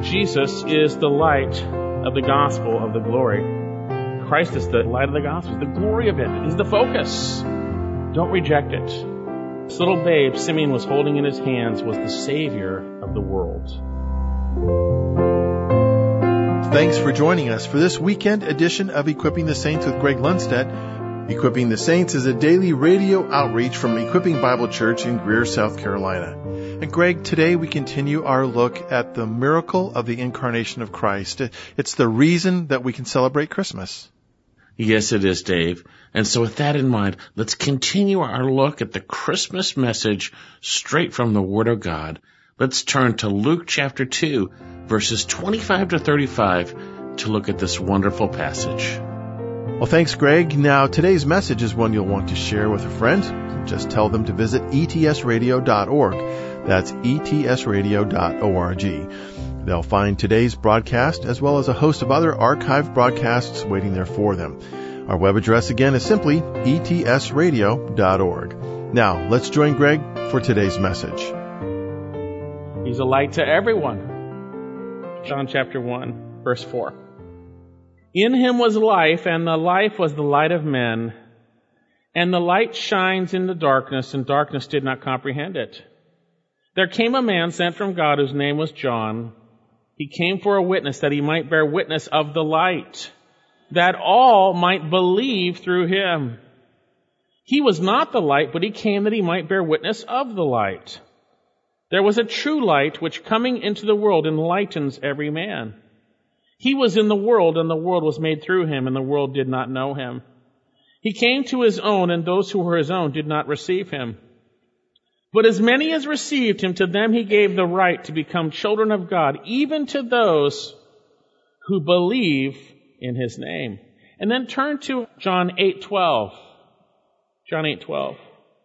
Jesus is the light of the gospel of the glory. Christ is the light of the gospel. The glory of it is the focus. Don't reject it. This little babe Simeon was holding in his hands was the Savior of the world. Thanks for joining us for this weekend edition of Equipping the Saints with Greg Lundstedt. Equipping the Saints is a daily radio outreach from Equipping Bible Church in Greer, South Carolina. And Greg, today we continue our look at the miracle of the incarnation of Christ. It's the reason that we can celebrate Christmas. Yes, it is, Dave. And so with that in mind, let's continue our look at the Christmas message straight from the Word of God. Let's turn to Luke chapter 2, verses 25 to 35 to look at this wonderful passage. Well, thanks, Greg. Now, today's message is one you'll want to share with a friend. Just tell them to visit etsradio.org. That's etsradio.org. They'll find today's broadcast as well as a host of other archived broadcasts waiting there for them. Our web address again is simply etsradio.org. Now, let's join Greg for today's message. He's a light to everyone. John chapter 1, verse 4. In him was life, and the life was the light of men. And the light shines in the darkness, and darkness did not comprehend it. There came a man sent from God whose name was John. He came for a witness, that he might bear witness of the light, that all might believe through him. He was not the light, but he came that he might bear witness of the light. There was a true light which coming into the world enlightens every man. He was in the world, and the world was made through him, and the world did not know him. He came to his own, and those who were his own did not receive him. But as many as received him, to them he gave the right to become children of God, even to those who believe in his name. And then turn to John 8:12. John 8:12.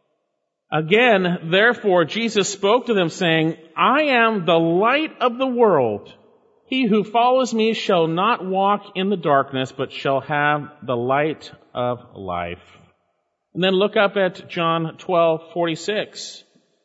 Again, therefore, Jesus spoke to them, saying, I am the light of the world. He who follows me shall not walk in the darkness, but shall have the light of life. And then look up at John 12:46.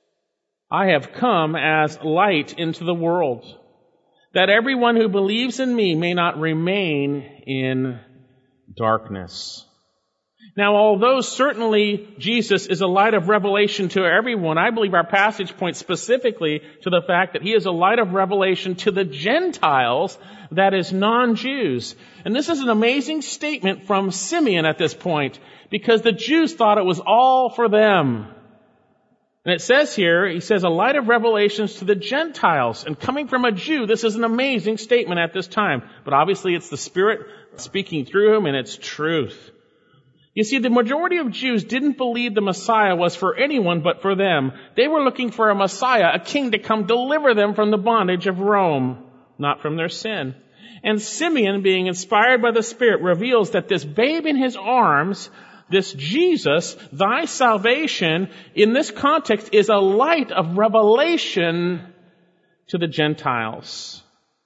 I have come as light into the world, that everyone who believes in me may not remain in darkness. Now, although certainly Jesus is a light of revelation to everyone, I believe our passage points specifically to the fact that he is a light of revelation to the Gentiles, that is, non-Jews. And this is an amazing statement from Simeon at this point, because the Jews thought it was all for them. And it says here, he says, a light of revelations to the Gentiles. And coming from a Jew, this is an amazing statement at this time. But obviously it's the Spirit speaking through him, and it's truth. You see, the majority of Jews didn't believe the Messiah was for anyone but for them. They were looking for a Messiah, a king to come deliver them from the bondage of Rome, not from their sin. And Simeon, being inspired by the Spirit, reveals that this babe in his arms, this Jesus, thy salvation, in this context is a light of revelation to the Gentiles.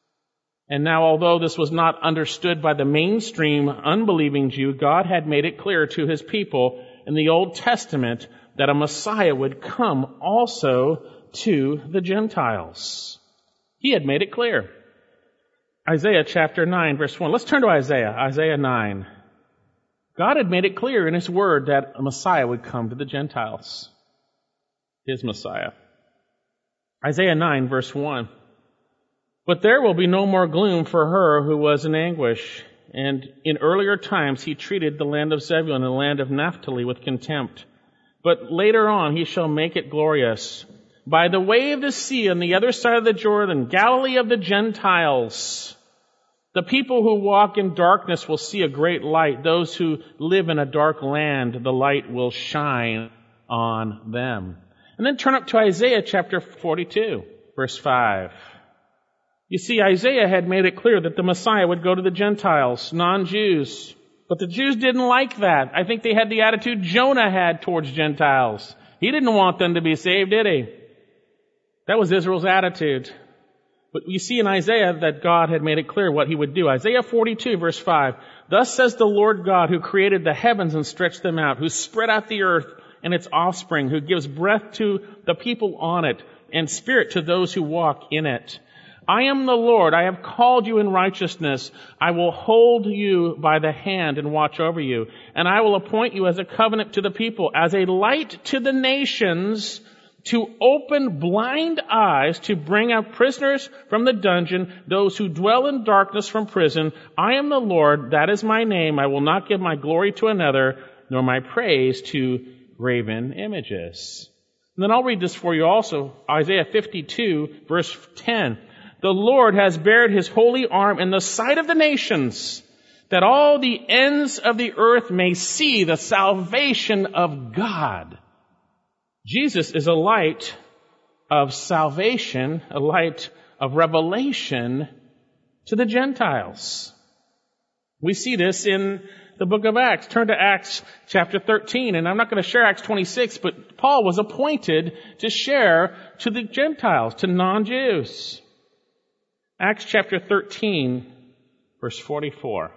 And now, although this was not understood by the mainstream unbelieving Jew, God had made it clear to his people in the Old Testament that a Messiah would come also to the Gentiles. He had made it clear. Isaiah chapter 9, verse 1. Let's turn to Isaiah 9. God had made it clear in his word that a Messiah would come to the Gentiles. His Messiah. Isaiah 9, verse 1. But there will be no more gloom for her who was in anguish. And in earlier times he treated the land of Zebulun and the land of Naphtali with contempt. But later on he shall make it glorious. By the way of the sea on the other side of the Jordan, Galilee of the Gentiles. The people who walk in darkness will see a great light. Those who live in a dark land, the light will shine on them. And then turn up to Isaiah chapter 42, verse 5. You see, Isaiah had made it clear that the Messiah would go to the Gentiles, non-Jews. But the Jews didn't like that. I think they had the attitude Jonah had towards Gentiles. He didn't want them to be saved, did he? That was Israel's attitude. But you see in Isaiah that God had made it clear what he would do. Isaiah 42, verse 5. Thus says the Lord God, who created the heavens and stretched them out, who spread out the earth and its offspring, who gives breath to the people on it and spirit to those who walk in it. I am the Lord. I have called you in righteousness. I will hold you by the hand and watch over you. And I will appoint you as a covenant to the people, as a light to the nations, to open blind eyes, to bring out prisoners from the dungeon, those who dwell in darkness from prison. I am the Lord. That is my name. I will not give my glory to another, nor my praise to graven images. And then I'll read this for you also. Isaiah 52, verse 10. The Lord has bared his holy arm in the sight of the nations, that all the ends of the earth may see the salvation of God. Jesus is a light of salvation, a light of revelation to the Gentiles. We see this in the book of Acts. Turn to Acts chapter 13, and I'm not going to share Acts 26, but Paul was appointed to share to the Gentiles, to non-Jews. Acts chapter 13, verse 44.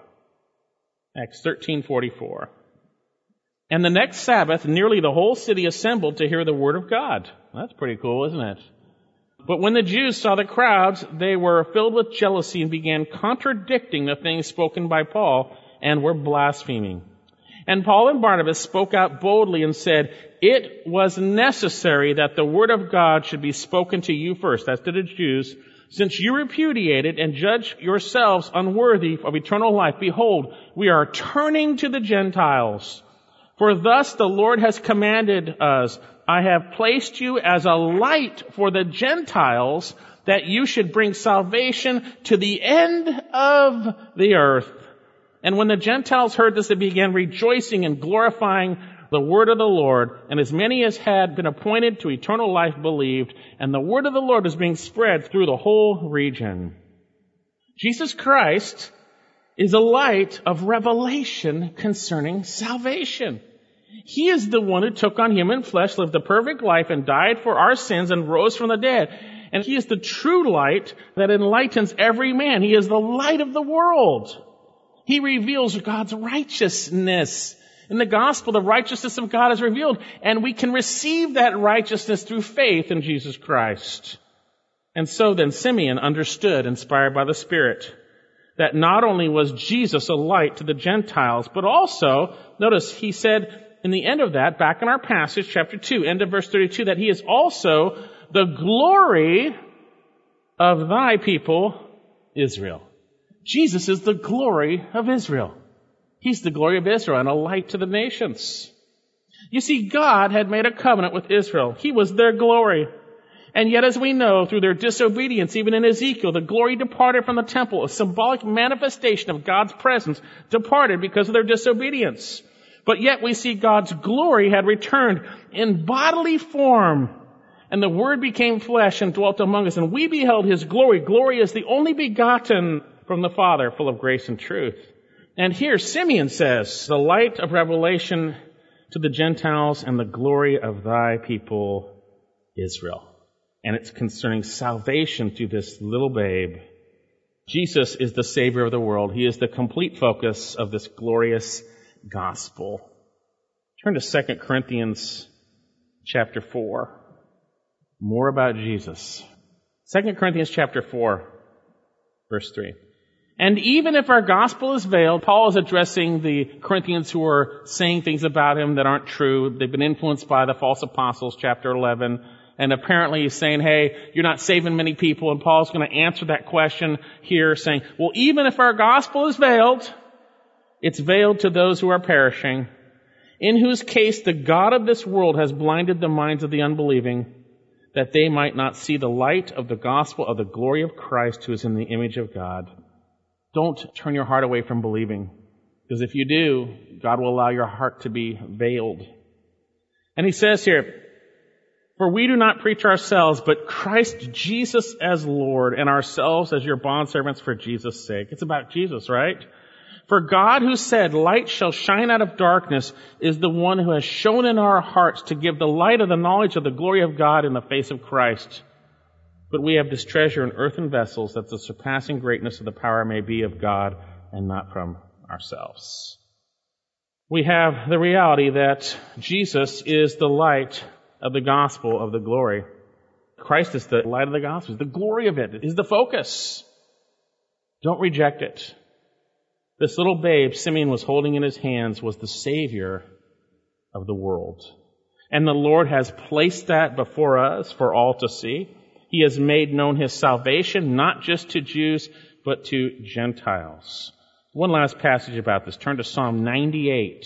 Acts 13:44. And the next Sabbath, nearly the whole city assembled to hear the word of God. That's pretty cool, isn't it? But when the Jews saw the crowds, they were filled with jealousy and began contradicting the things spoken by Paul and were blaspheming. And Paul and Barnabas spoke out boldly and said, it was necessary that the word of God should be spoken to you first, that's to the Jews, since you repudiated and judge yourselves unworthy of eternal life. Behold, we are turning to the Gentiles. For thus the Lord has commanded us, I have placed you as a light for the Gentiles, that you should bring salvation to the end of the earth. And when the Gentiles heard this, they began rejoicing and glorifying the word of the Lord, and as many as had been appointed to eternal life believed, and the word of the Lord is being spread through the whole region. Jesus Christ is a light of revelation concerning salvation. He is the one who took on human flesh, lived a perfect life, and died for our sins and rose from the dead. And he is the true light that enlightens every man. He is the light of the world. He reveals God's righteousness. In the gospel, the righteousness of God is revealed, and we can receive that righteousness through faith in Jesus Christ. And so then Simeon understood, inspired by the Spirit, that not only was Jesus a light to the Gentiles, but also, notice he said in the end of that, back in our passage, chapter 2, end of verse 32, that he is also the glory of thy people, Israel. Jesus is the glory of Israel. He's the glory of Israel and a light to the nations. You see, God had made a covenant with Israel. He was their glory. And yet, as we know, through their disobedience, even in Ezekiel, the glory departed from the temple. A symbolic manifestation of God's presence departed because of their disobedience. But yet we see God's glory had returned in bodily form. And the Word became flesh and dwelt among us. And we beheld His glory. Glory is the only begotten from the Father, full of grace and truth. And here Simeon says, the light of revelation to the Gentiles and the glory of thy people, Israel. And it's concerning salvation through this little babe. Jesus is the Savior of the world. He is the complete focus of this glorious gospel. Turn to 2 Corinthians chapter 4. More about Jesus. 2 Corinthians chapter 4, verse 3. And even if our gospel is veiled, Paul is addressing the Corinthians who are saying things about him that aren't true. They've been influenced by the false apostles, chapter 11. And apparently he's saying, hey, you're not saving many people. And Paul's going to answer that question here saying, well, even if our gospel is veiled, it's veiled to those who are perishing, in whose case the God of this world has blinded the minds of the unbelieving, that they might not see the light of the gospel of the glory of Christ, who is in the image of God. Don't turn your heart away from believing, because if you do, God will allow your heart to be veiled. And he says here, for we do not preach ourselves, but Christ Jesus as Lord, and ourselves as your bondservants for Jesus' sake. It's about Jesus, right? For God, who said, light shall shine out of darkness, is the one who has shone in our hearts to give the light of the knowledge of the glory of God in the face of Christ. But we have this treasure in earthen vessels, that the surpassing greatness of the power may be of God and not from ourselves. We have the reality that Jesus is the light of the gospel of the glory. Christ is the light of the gospel. The glory of it is the focus. Don't reject it. This little babe Simeon was holding in his hands was the Savior of the world. And the Lord has placed that before us for all to see. He has made known His salvation, not just to Jews, but to Gentiles. One last passage about this. Turn to Psalm 98.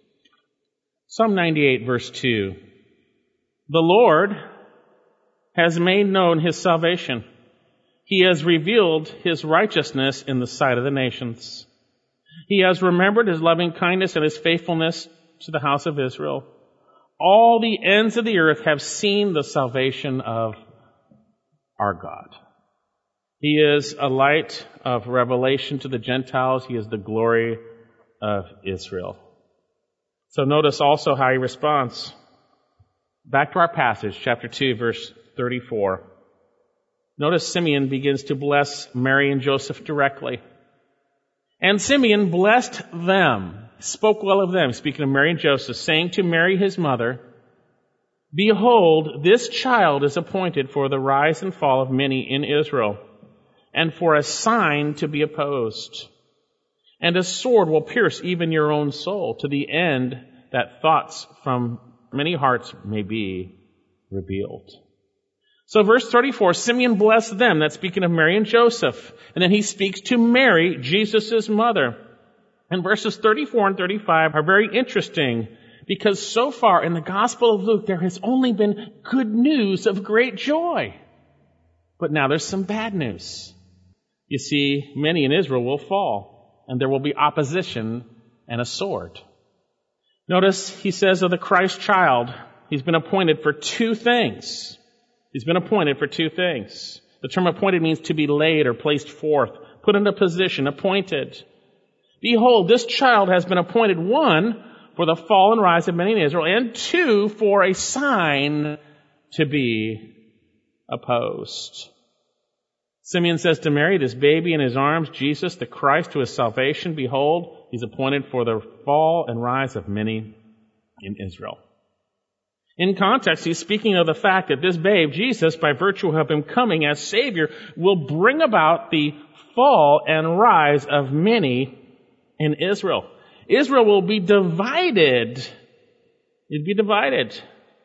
Psalm 98, verse 2. The Lord has made known His salvation. He has revealed His righteousness in the sight of the nations. He has remembered His loving kindness and His faithfulness to the house of Israel. All the ends of the earth have seen the salvation of our God. He is a light of revelation to the Gentiles. He is the glory of Israel. So notice also how he responds. Back to our passage, chapter 2, verse 34. Notice Simeon begins to bless Mary and Joseph directly. And Simeon blessed them, spoke well of them, speaking of Mary and Joseph, saying to Mary his mother, Behold, this child is appointed for the rise and fall of many in Israel, and for a sign to be opposed. And a sword will pierce even your own soul, to the end that thoughts from many hearts may be revealed. So verse 34, Simeon blessed them. That's speaking of Mary and Joseph. And then he speaks to Mary, Jesus' mother. And verses 34 and 35 are very interesting because so far in the Gospel of Luke, there has only been good news of great joy. But now there's some bad news. You see, many in Israel will fall, and there will be opposition and a sword. Notice he says of the Christ child, he's been appointed for two things. He's been appointed for two things. The term appointed means to be laid or placed forth, put into position, appointed. Behold, this child has been appointed, one, for the fall and rise of many in Israel, and two, for a sign to be opposed. Simeon says to Mary, this baby in his arms, Jesus, the Christ, who is salvation, behold, he's appointed for the fall and rise of many in Israel. In context, he's speaking of the fact that this babe, Jesus, by virtue of him coming as Savior, will bring about the fall and rise of many in Israel. Israel will be divided. It'd be divided.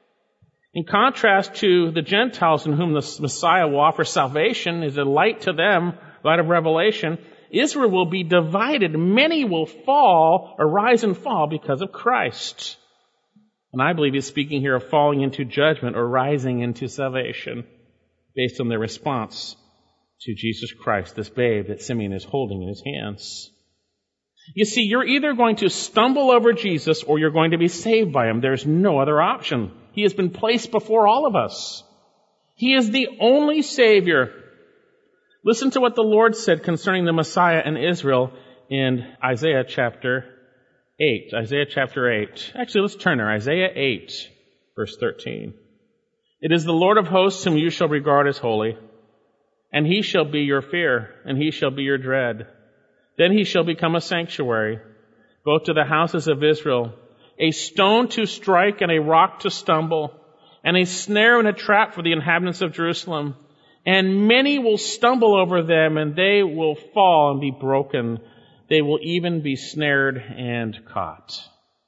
In contrast to the Gentiles in whom the Messiah will offer salvation, is a light to them, light of revelation, Israel will be divided. Many will fall or rise and fall because of Christ. And I believe he's speaking here of falling into judgment or rising into salvation based on their response to Jesus Christ, this babe that Simeon is holding in his hands. You see, you're either going to stumble over Jesus or you're going to be saved by him. There's no other option. He has been placed before all of us. He is the only Savior. Listen to what the Lord said concerning the Messiah and Israel in Isaiah chapter 8. Isaiah chapter 8. Actually, let's turn there. Isaiah 8, verse 13. It is the Lord of hosts whom you shall regard as holy, and he shall be your fear, and he shall be your dread. Then he shall become a sanctuary, both to the houses of Israel, a stone to strike and a rock to stumble, and a snare and a trap for the inhabitants of Jerusalem. And many will stumble over them, and they will fall and be broken. They will even be snared and caught.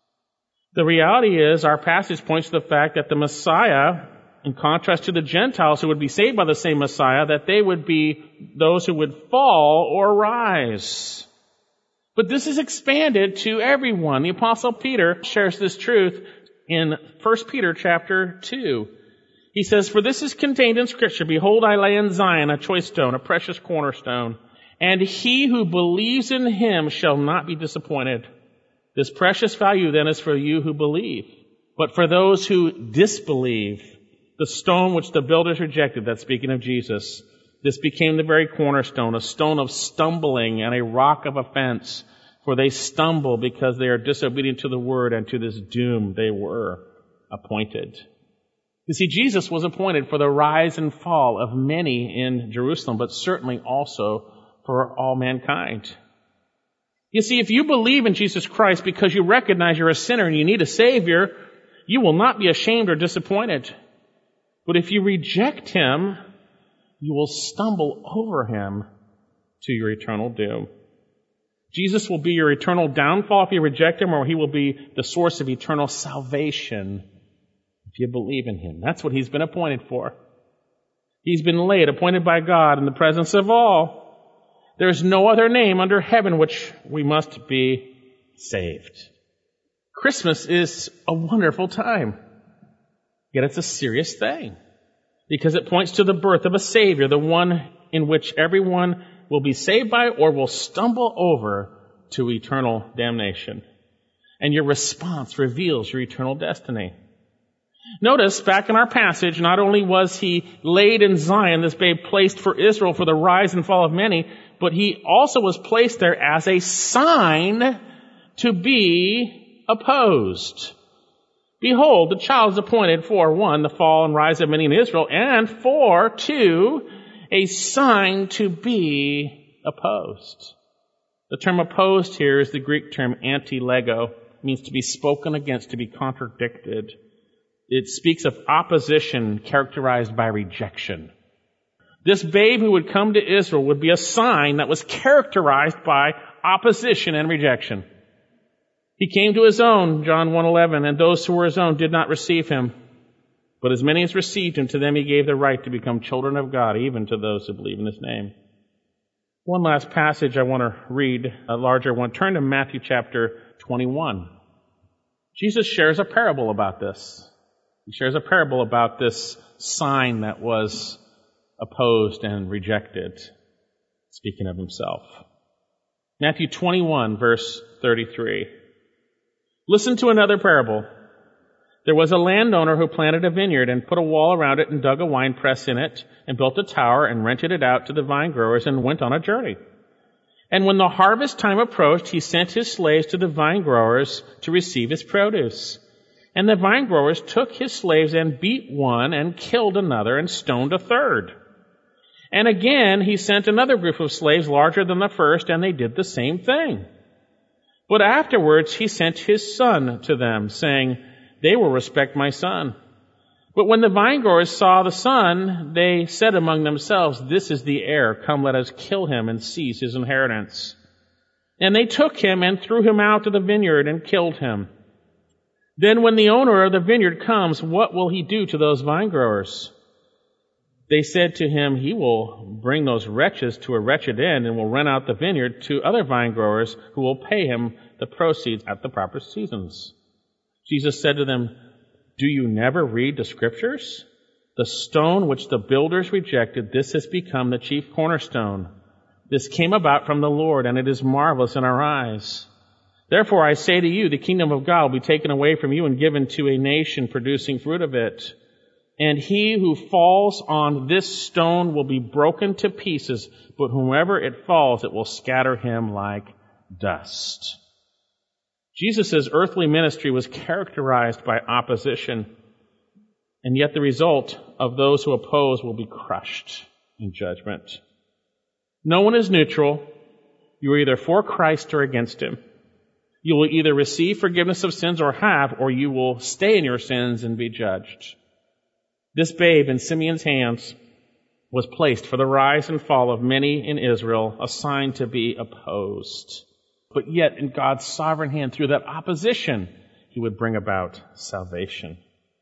The reality is, our passage points to the fact that the Messiah, in contrast to the Gentiles who would be saved by the same Messiah, that they would be those who would fall or rise. But this is expanded to everyone. The Apostle Peter shares this truth in 1 Peter chapter 2. He says, For this is contained in Scripture, Behold, I lay in Zion a choice stone, a precious cornerstone, and he who believes in him shall not be disappointed. This precious value then is for you who believe. But for those who disbelieve, the stone which the builders rejected, that's speaking of Jesus, this became the very cornerstone, a stone of stumbling and a rock of offense. For they stumble because they are disobedient to the word, and to this doom they were appointed. You see, Jesus was appointed for the rise and fall of many in Jerusalem, but certainly also for all mankind. You see, if you believe in Jesus Christ because you recognize you're a sinner and you need a Savior, you will not be ashamed or disappointed. But if you reject him, you will stumble over him to your eternal doom. Jesus will be your eternal downfall if you reject him, or he will be the source of eternal salvation if you believe in him. That's what he's been appointed for. He's been laid, appointed by God in the presence of all. There is no other name under heaven which we must be saved. Christmas is a wonderful time, yet it's a serious thing, because it points to the birth of a Savior, the one in which everyone will be saved by or will stumble over to eternal damnation. And your response reveals your eternal destiny. Notice, back in our passage, not only was he laid in Zion, this babe placed for Israel for the rise and fall of many, but he also was placed there as a sign to be opposed. Behold, the child is appointed for, 1, the fall and rise of many in Israel, and for, 2, a sign to be opposed. The term opposed here is the Greek term anti-lego. It means to be spoken against, to be contradicted. It speaks of opposition characterized by rejection. This babe who would come to Israel would be a sign that was characterized by opposition and rejection. He came to his own, John 1:11, and those who were his own did not receive him. But as many as received him, to them he gave the right to become children of God, even to those who believe in his name. One last passage I want to read, a larger one. Turn to Matthew chapter 21. Jesus shares a parable about this. He shares a parable about this sign that was opposed and rejected, speaking of himself. Matthew 21, verse 33. Listen to another parable. There was a landowner who planted a vineyard and put a wall around it and dug a winepress in it and built a tower and rented it out to the vine growers and went on a journey. And when the harvest time approached, he sent his slaves to the vine growers to receive his produce. And the vine growers took his slaves and beat one and killed another and stoned a third. And again he sent another group of slaves larger than the first, and they did the same thing. But afterwards he sent his son to them, saying, "They will respect my son." But when the vine growers saw the son, they said among themselves, "This is the heir. Come, let us kill him and seize his inheritance." And they took him and threw him out of the vineyard and killed him. Then when the owner of the vineyard comes, what will he do to those vine growers? They said to him, "He will bring those wretches to a wretched end and will rent out the vineyard to other vine growers who will pay him the proceeds at the proper seasons." Jesus said to them, "Do you never read the scriptures? The stone which the builders rejected, this has become the chief cornerstone. This came about from the Lord, and it is marvelous in our eyes. Therefore I say to you, the kingdom of God will be taken away from you and given to a nation producing fruit of it. And he who falls on this stone will be broken to pieces, but whomever it falls, it will scatter him like dust." Jesus' earthly ministry was characterized by opposition, and yet the result of those who oppose will be crushed in judgment. No one is neutral. You are either for Christ or against him. You will either receive forgiveness of sins or you will stay in your sins and be judged. This babe in Simeon's hands was placed for the rise and fall of many in Israel, a sign to be opposed. But yet, in God's sovereign hand, through that opposition, he would bring about salvation.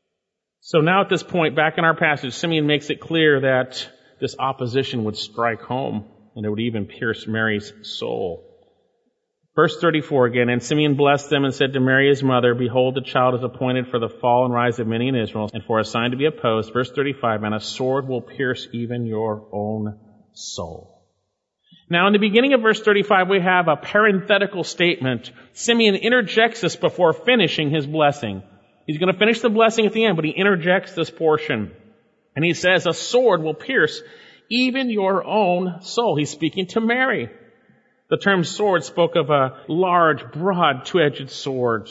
So now at this point, back in our passage, Simeon makes it clear that this opposition would strike home, and it would even pierce Mary's soul. Verse 34 again, "And Simeon blessed them and said to Mary his mother, Behold, the child is appointed for the fall and rise of many in Israel, and for a sign to be opposed." Verse 35, "And a sword will pierce even your own soul." Now, in the beginning of verse 35, we have a parenthetical statement. Simeon interjects this before finishing his blessing. He's going to finish the blessing at the end, but he interjects this portion. And he says, "A sword will pierce even your own soul." He's speaking to Mary. The term sword spoke of a large, broad, two-edged sword.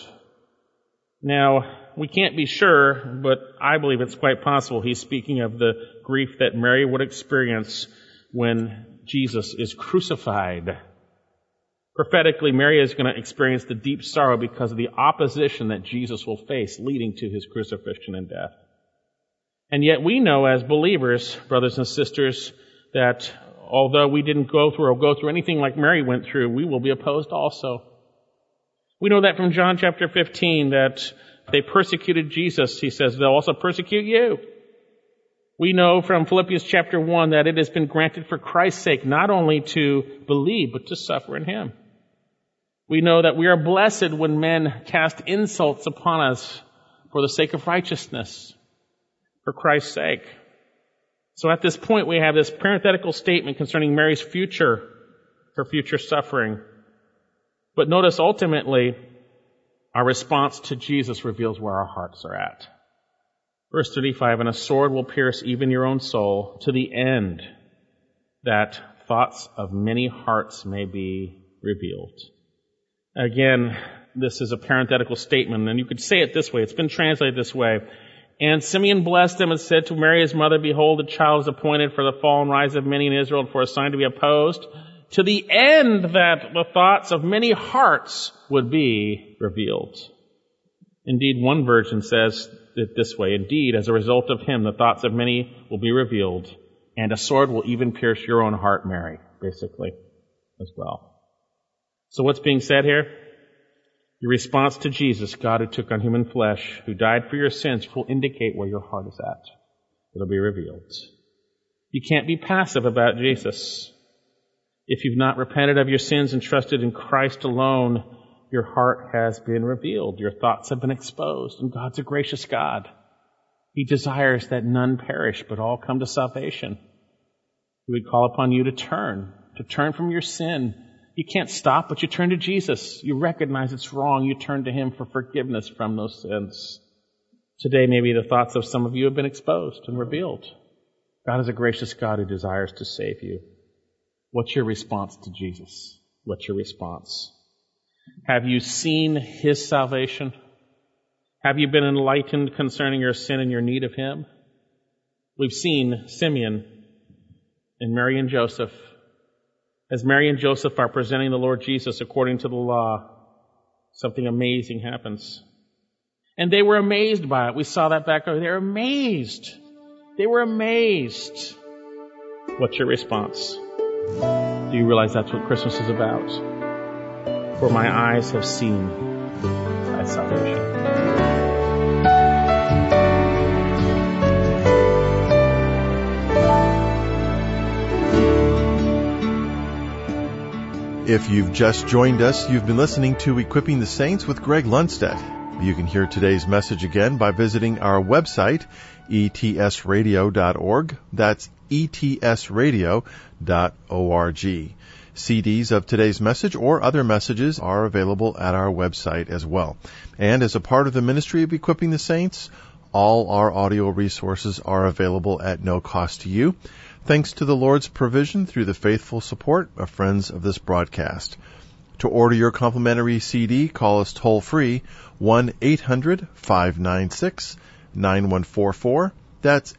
Now, we can't be sure, but I believe it's quite possible he's speaking of the grief that Mary would experience when Jesus is crucified. Prophetically, Mary is going to experience the deep sorrow because of the opposition that Jesus will face leading to his crucifixion and death. And yet we know as believers, brothers and sisters, that although we didn't go through anything like Mary went through, we will be opposed also. We know that from John chapter 15, that they persecuted Jesus. He says they'll also persecute you. We know from Philippians chapter 1 that it has been granted for Christ's sake not only to believe, but to suffer in Him. We know that we are blessed when men cast insults upon us for the sake of righteousness, for Christ's sake. So at this point, we have this parenthetical statement concerning Mary's future, her future suffering. But notice ultimately, our response to Jesus reveals where our hearts are at. Verse 35, and a sword will pierce even your own soul to the end that thoughts of many hearts may be revealed. Again, this is a parenthetical statement, and you could say it this way. It's been translated this way. And Simeon blessed him and said to Mary his mother, behold, the child is appointed for the fall and rise of many in Israel and for a sign to be opposed, to the end that the thoughts of many hearts would be revealed. Indeed, one version says it this way, indeed, as a result of him, the thoughts of many will be revealed, and a sword will even pierce your own heart, Mary, basically, as well. So what's being said here? Your response to Jesus, God who took on human flesh, who died for your sins, will indicate where your heart is at. It'll be revealed. You can't be passive about Jesus. If you've not repented of your sins and trusted in Christ alone, your heart has been revealed. Your thoughts have been exposed. And God's a gracious God. He desires that none perish, but all come to salvation. He would call upon you to turn from your sin. You can't stop, but you turn to Jesus. You recognize it's wrong. You turn to Him for forgiveness from those sins. Today, maybe the thoughts of some of you have been exposed and revealed. God is a gracious God who desires to save you. What's your response to Jesus? What's your response? Have you seen His salvation? Have you been enlightened concerning your sin and your need of Him? We've seen Simeon and Mary and Joseph. As Mary and Joseph are presenting the Lord Jesus according to the law, something amazing happens. And they were amazed by it. We saw that back over there. They were amazed. They were amazed. What's your response? Do you realize that's what Christmas is about? For my eyes have seen thy salvation. If you've just joined us, you've been listening to Equipping the Saints with Greg Lundstedt. You can hear today's message again by visiting our website, etsradio.org. That's etsradio.org. CDs of today's message or other messages are available at our website as well. And as a part of the ministry of Equipping the Saints, all our audio resources are available at no cost to you, thanks to the Lord's provision through the faithful support of friends of this broadcast. To order your complimentary CD, call us toll-free, 1-800-596-9144. That's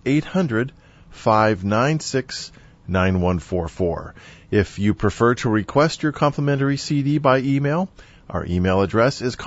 800-596-9144. If you prefer to request your complimentary CD by email, our email address is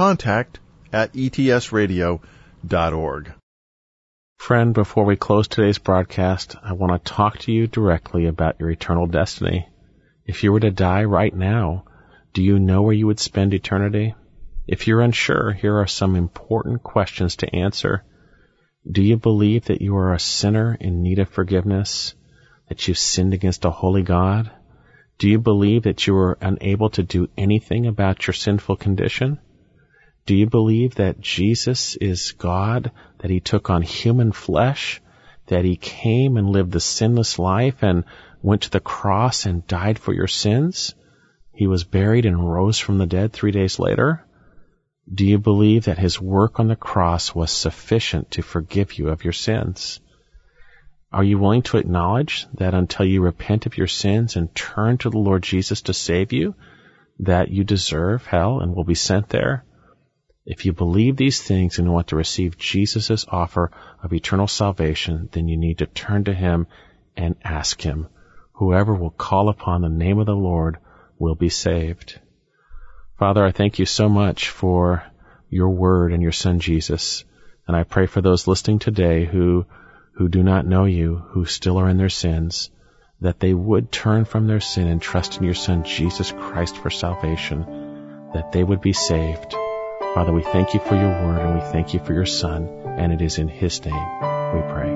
contact@etsradio.org. Friend, before we close today's broadcast, I want to talk to you directly about your eternal destiny. If you were to die right now, do you know where you would spend eternity? If you're unsure, here are some important questions to answer. Do you believe that you are a sinner in need of forgiveness, that you've sinned against a holy God? Do you believe that you are unable to do anything about your sinful condition? Do you believe that Jesus is God, that He took on human flesh, that He came and lived the sinless life and went to the cross and died for your sins? He was buried and rose from the dead 3 days later? Do you believe that His work on the cross was sufficient to forgive you of your sins? Are you willing to acknowledge that until you repent of your sins and turn to the Lord Jesus to save you, that you deserve hell and will be sent there? If you believe these things and want to receive Jesus' offer of eternal salvation, then you need to turn to Him and ask Him. Whoever will call upon the name of the Lord will be saved. Father, I thank you so much for your word and your Son Jesus. And I pray for those listening today who who do not know you, who still are in their sins, that they would turn from their sin and trust in your Son, Jesus Christ, for salvation, that they would be saved. Father, we thank you for your word, and we thank you for your Son, and it is in his name we pray.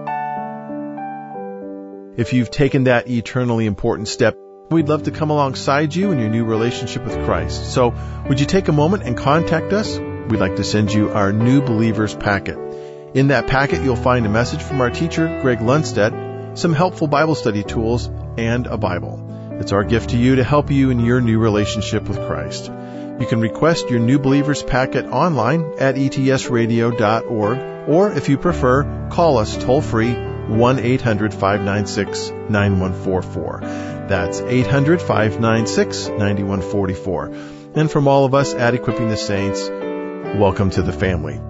If you've taken that eternally important step, we'd love to come alongside you in your new relationship with Christ. So would you take a moment and contact us? We'd like to send you our New Believers packet. In that packet, you'll find a message from our teacher, Greg Lundstedt, some helpful Bible study tools, and a Bible. It's our gift to you to help you in your new relationship with Christ. You can request your New Believers packet online at etsradio.org, or if you prefer, call us toll-free 1-800-596-9144. That's 800-596-9144. And from all of us at Equipping the Saints, welcome to the family.